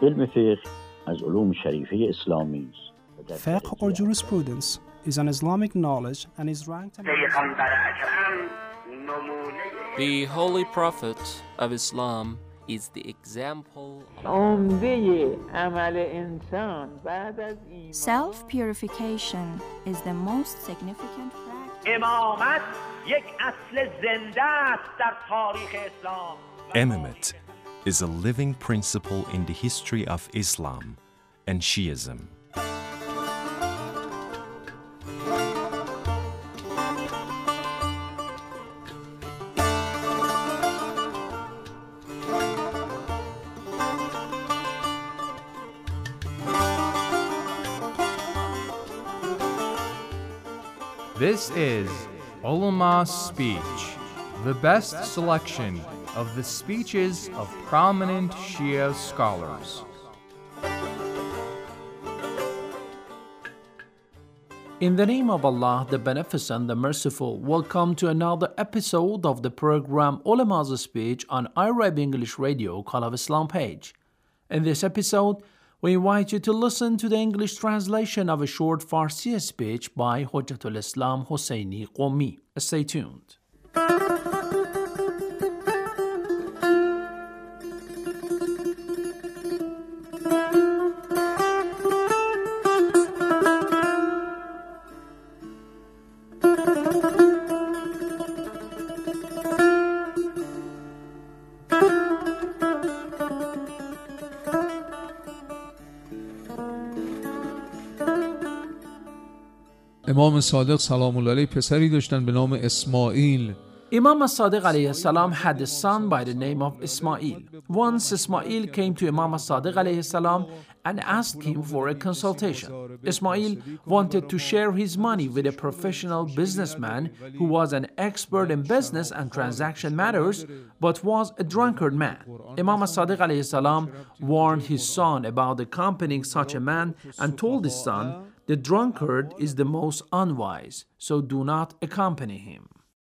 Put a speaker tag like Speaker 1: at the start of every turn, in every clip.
Speaker 1: علم فقه از علوم شریفه اسلامی است.
Speaker 2: Fiqh or jurisprudence is an Islamic knowledge and is ranked
Speaker 3: The Holy Prophet of Islam is the example
Speaker 4: Self-purification is the most significant practice.
Speaker 5: امامت یک اصل زنده است در تاریخ اسلام.
Speaker 6: Imamate is a living principle in the history of Islam and Shiism.
Speaker 7: This is Ulama's Speech, the best selection of the speeches of prominent Shia scholars. In the name of Allah, the Beneficent, the Merciful, welcome to another episode of the program Ulama's Speech on Arab English Radio, Call of Islam page. In this episode, we invite you to listen to the English translation of a short Farsi speech by Hujjatul Islam Hosseini Qumi. Stay tuned.
Speaker 8: امام صادق سلام الله علیه پسری داشتن به نام اسماعیل.
Speaker 7: Imam as-Sadiq alayhi salam had a son by the name of Ismail. Once Ismail came to Imam as-Sadiq alayhi salam and asked him for a consultation. Ismail wanted to share his money with a professional businessman who was an expert in business and transaction matters but was a drunkard man. Imam as-Sadiq alayhi salam warned his son about accompanying such a man and told his son, "The drunkard is the most unwise, so do not accompany him."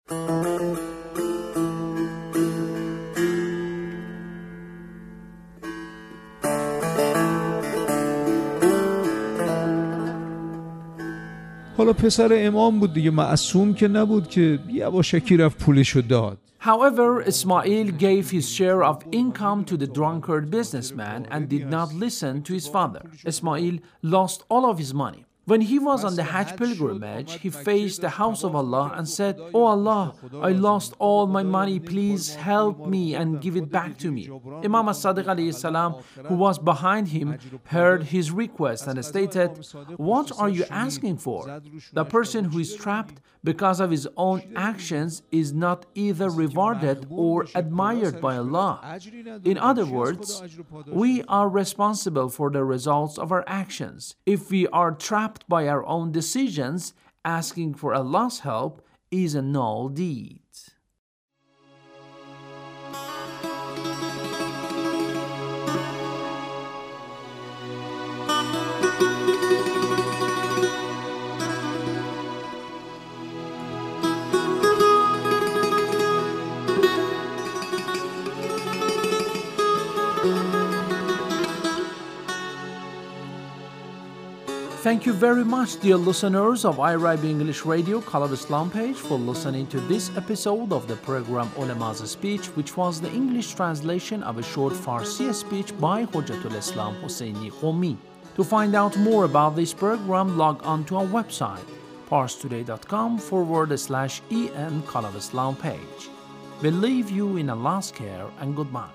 Speaker 8: حالا پسر امام بود دیگه، معصوم که نبود که یواشکی رفت پولشو داد.
Speaker 7: However, Ismail gave his share of income to the drunkard businessman and did not listen to his father. Ismail lost all of his money. When he was on the Hajj pilgrimage, he faced the house of Allah and said, "Oh Allah, I lost all my money, please help me and give it back to me." Imam as-Sadiq alayhi salam, who was behind him, heard his request and stated, "What are you asking for? The person who is trapped because of his own actions is not either rewarded or admired by Allah." In other words, we are responsible for the results of our actions. If we are trapped by our own decisions, asking for Allah's help is a null deed. Thank you very much, dear listeners of Arab English Radio, Call of Islam page, for listening to this episode of the program Ulama's Speech, which was the English translation of a short Farsi speech by Hujjatul Islam Hosseini Qumi. To find out more about this program, log on to our website, parstoday.com/en Call of Islam page. We leave you in Allah's care and goodbye.